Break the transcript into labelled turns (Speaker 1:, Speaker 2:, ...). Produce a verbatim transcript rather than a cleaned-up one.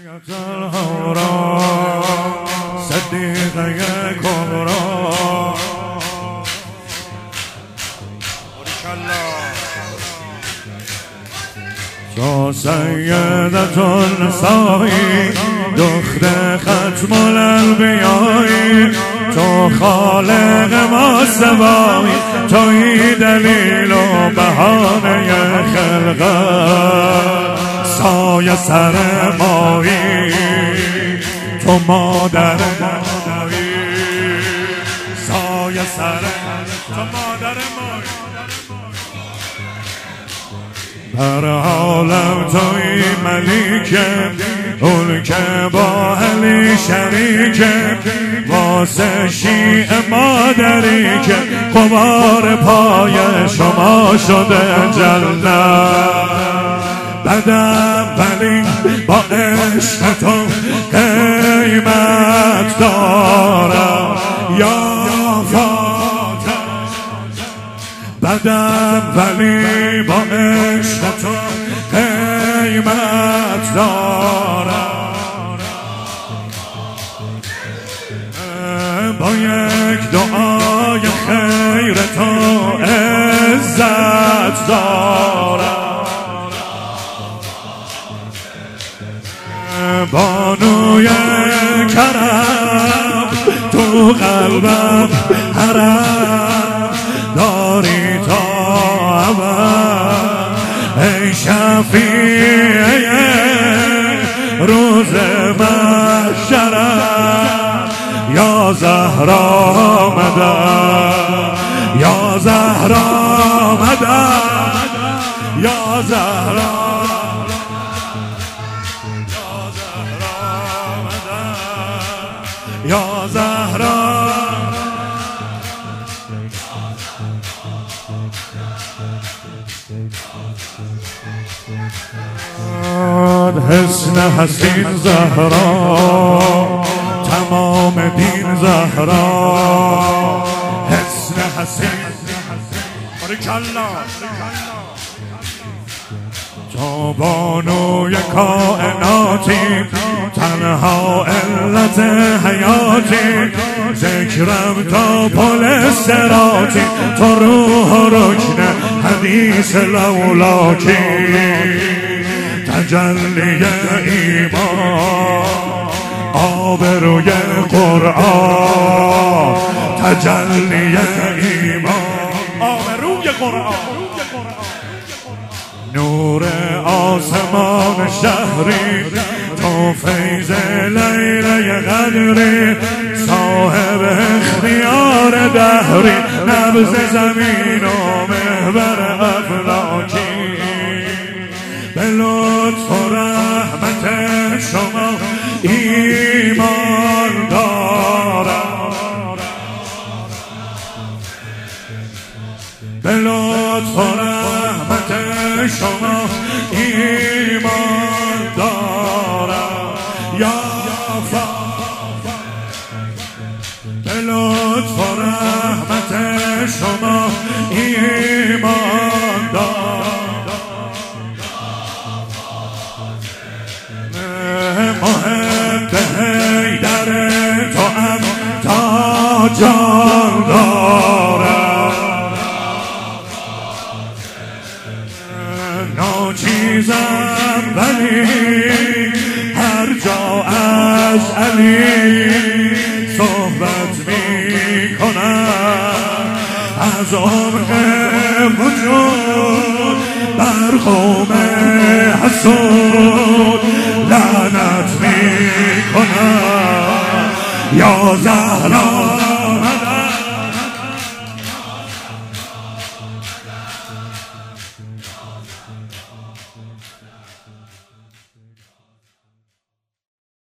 Speaker 1: صدیقه کبرا تو سیدت النسائی دختر ختم الانبیایی تو خالق ما سوایی توی دلیل و بهانه خلقت سایه سر مایی تو مادر مایی سایه سر تو مادر مایی در عالم توی ملیکه اون که با علی شریکه واسه شیعه مادری که قبار پای شما شده جنت بدم ولی با عشق تو قیمت دارم یا فاتح بدم ولی با عشق تو قیمت دارم با یک دعای خیر تو عزت دارم بانوی کرم تو قلبم حرم داری تا ابد ای شفیع روز محشرم یا زهرا مدد یا زهرا مدد یا زهرا یا زهرا حسن حسین زهرا تمام دین زهرا حسن حسین تو بانوی کائناتی تنها علت حیاتی ذکرم تا پل صراطی تو روح و رکن حدیث لولاکی تجلی ایمان آبروی قرآن تجلی ایمان آبروی قرآن نور آسمان شهری تو فیض لیله قدری صاحب اختیار دهری نبض زمین و محور افلاکی به لطف و رحمت شما ایمان دارم به لطف و رحمت شما ایمان دارم یا فاتح به لطف و رحمت شما ایمان دارم محب حیدر تو هم تا جان دارم ناچیزم ولی هر جا از علی صحبت می کنم از عمق وجود بر قوم حسود لعنت می کنم یا زهرا